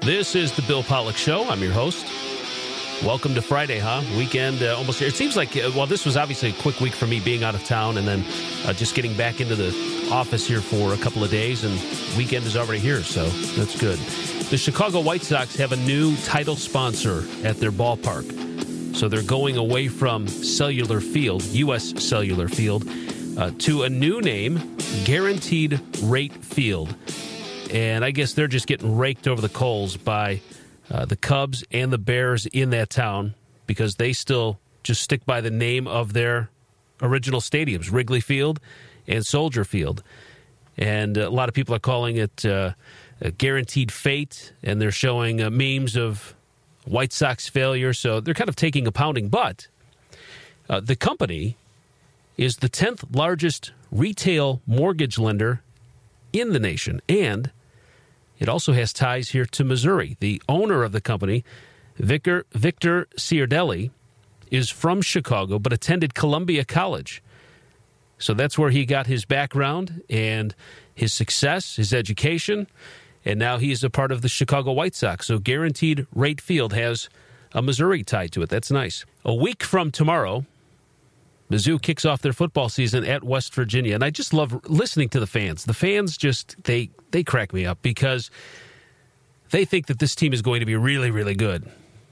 This is the Bill Pollock Show. I'm your host. Welcome to Friday, Weekend almost here. It seems like, this was obviously a quick week for me being out of town and then just getting back into the office here for a couple of days, and weekend is already here, so that's good. The Chicago White Sox have a new title sponsor at their ballpark. So they're going away from Cellular Field, U.S. Cellular Field, to a new name, Guaranteed Rate Field. And I guess they're just getting raked over the coals by the Cubs and the Bears in that town because they still just stick by the name of their original stadiums, Wrigley Field and Soldier Field. And a lot of people are calling it a guaranteed fate, and they're showing memes of White Sox failure, so they're kind of taking a pounding. But the company is the 10th largest retail mortgage lender in the nation, and it also has ties here to Missouri. The owner of the company, Victor Ciardelli, is from Chicago but attended Columbia College. So that's where he got his background and his success, his education, and now he is a part of the Chicago White Sox. So Guaranteed Rate Field has a Missouri tie to it. That's nice. A week from tomorrow, Mizzou kicks off their football season at West Virginia, and I just love listening to the fans. The fans just, they crack me up because they think that this team is going to be really, really good,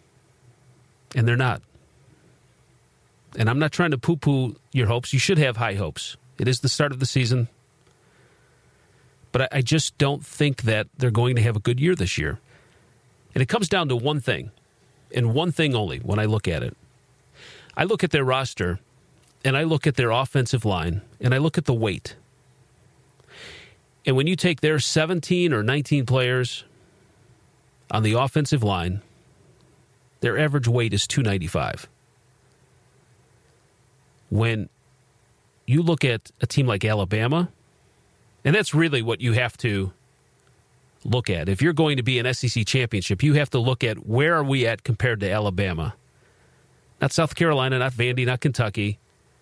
and they're not. And I'm not trying to poo-poo your hopes. You should have high hopes. It is the start of the season, but I just don't think that they're going to have a good year this year. And it comes down to one thing, and one thing only when I look at it. I look at their roster, and I look at their offensive line, and I look at the weight. And when you take their 17 or 19 players on the offensive line, their average weight is 295. When you look at a team like Alabama, and that's really what you have to look at. If you're going to be an SEC championship, you have to look at where are we at compared to Alabama. Not South Carolina, not Vandy, not Kentucky,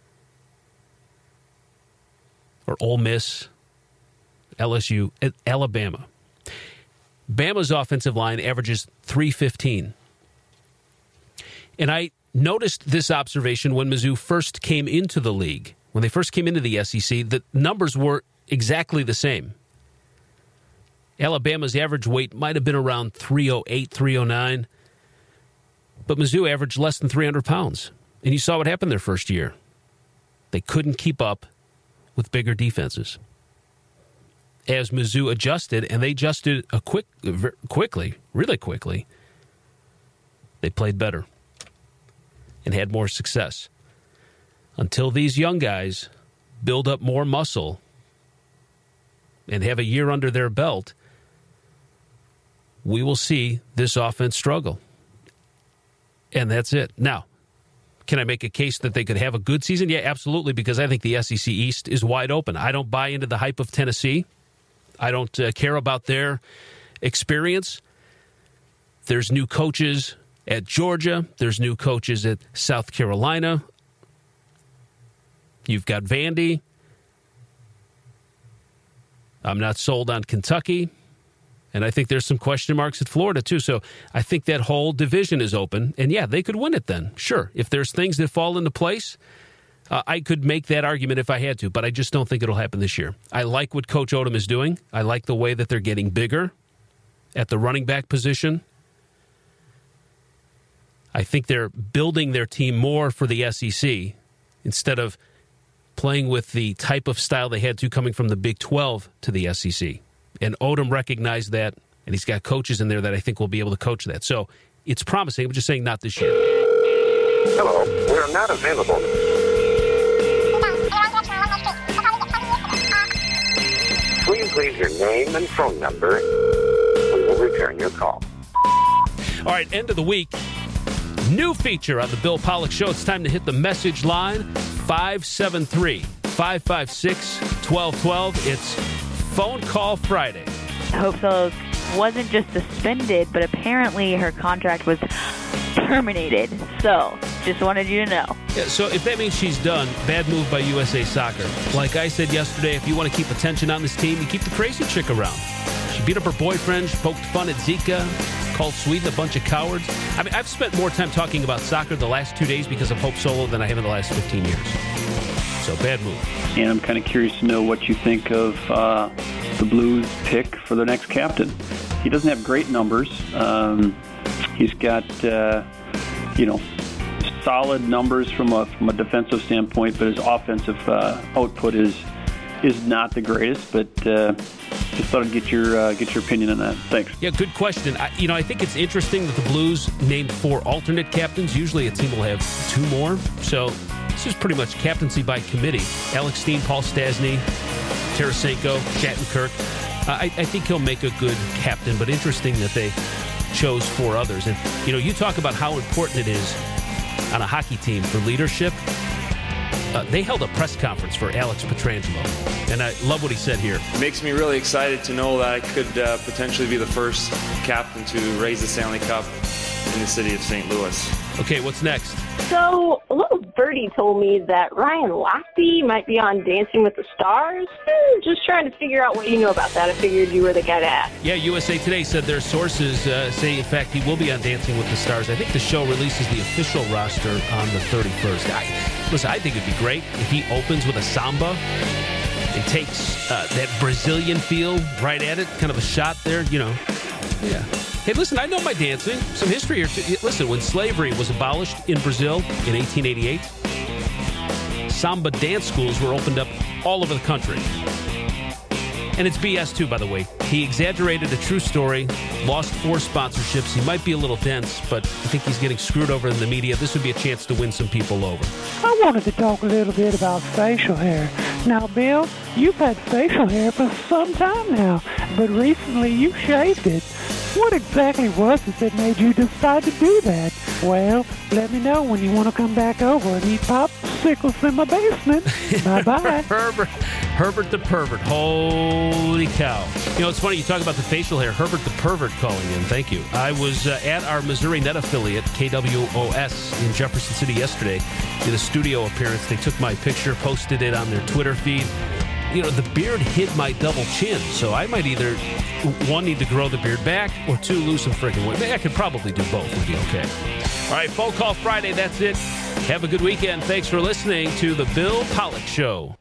or Ole Miss, LSU, Alabama. Bama's offensive line averages 315. And I noticed this observation when Mizzou first came into the league. When they first came into the SEC, the numbers were exactly the same. Alabama's average weight might have been around 308, 309, but Mizzou averaged less than 300 pounds. And you saw what happened their first year. They couldn't keep up with bigger defenses. As Mizzou adjusted, and they adjusted quickly, really quickly, they played better and had more success. Until these young guys build up more muscle and have a year under their belt, we will see this offense struggle. And that's it. Now, can I make a case that they could have a good season? Yeah, absolutely, because I think the SEC East is wide open. I don't buy into the hype of Tennessee. I don't care about their experience. There's new coaches at Georgia. There's new coaches at South Carolina. You've got Vandy. I'm not sold on Kentucky. And I think there's some question marks at Florida, too. So I think that whole division is open. And, yeah, they could win it then. Sure. If there's things that fall into place, I could make that argument if I had to. But I just don't think it'll happen this year. I like what Coach Odom is doing. I like the way that they're getting bigger at the running back position. I think they're building their team more for the SEC instead of playing with the type of style they had to coming from the Big 12 to the SEC. And Odom recognized that, and he's got coaches in there that I think will be able to coach that. So it's promising. I'm just saying not this year. Hello, we're not available. Please leave your name and phone number. We will return your call. All right, end of the week. New feature on the Bill Pollock Show. It's time to hit the message line, 573-556-1212. It's Phone Call Friday. Hope So wasn't just suspended, but apparently her contract was terminated. So, just wanted you to know. Yeah, so if that means she's done, bad move by USA Soccer. Like I said yesterday, if you want to keep attention on this team, you keep the crazy chick around. She beat up her boyfriend. She poked fun at Zika. Called Sweden a bunch of cowards. I mean, I've spent more time talking about soccer the last 2 days because of Hope Solo than I have in the last 15 years. So, bad move. And I'm kind of curious to know what you think of the Blues pick for their next captain. He doesn't have great numbers. He's got, solid numbers from a defensive standpoint, but his offensive output is not the greatest. But just thought I'd get your opinion on that. Thanks. Yeah, good question. I think it's interesting that the Blues named 4 alternate captains. Usually a team will have 2 more. So this is pretty much captaincy by committee. Alex Steen, Paul Stastny, Tarasenko, Shattenkirk. I think he'll make a good captain, but interesting that they chose 4 others. And, you talk about how important it is on a hockey team for leadership. They held a press conference for Alex Pietrangelo, and I love what he said here. It makes me really excited to know that I could potentially be the first captain to raise the Stanley Cup in the city of St. Louis. Okay, what's next? So, a little birdie told me that Ryan Lochte might be on Dancing with the Stars. Just trying to figure out what you know about that. I figured you were the guy to ask. Yeah, USA Today said their sources say, in fact, he will be on Dancing with the Stars. I think the show releases the official roster on the 31st. I think it'd be great if he opens with a samba and takes that Brazilian feel right at it, kind of a shot there, Yeah. Hey, listen, I know my dancing. Some history here. Listen, when slavery was abolished in Brazil in 1888, samba dance schools were opened up all over the country. And it's BS, too, by the way. He exaggerated a true story, lost 4 sponsorships. He might be a little dense, but I think he's getting screwed over in the media. This would be a chance to win some people over. I wanted to talk a little bit about facial hair. Now, Bill, you've had facial hair for some time now, but recently you shaved it. What exactly was it that made you decide to do that? Well, let me know when you want to come back over and eat popsicles in my basement. Bye-bye. Herbert the Pervert. Holy cow. It's funny. You talk about the facial hair. Herbert the Pervert calling in. Thank you. I was at our Missouri Net affiliate, KWOS, in Jefferson City yesterday. Did a studio appearance. They took my picture, posted it on their Twitter feed. The beard hid my double chin, so I might either, 1, need to grow the beard back, or 2, lose some freaking weight. I could probably do both. Would be okay. All right, Phone Call Friday. That's it. Have a good weekend. Thanks for listening to The Bill Pollock Show.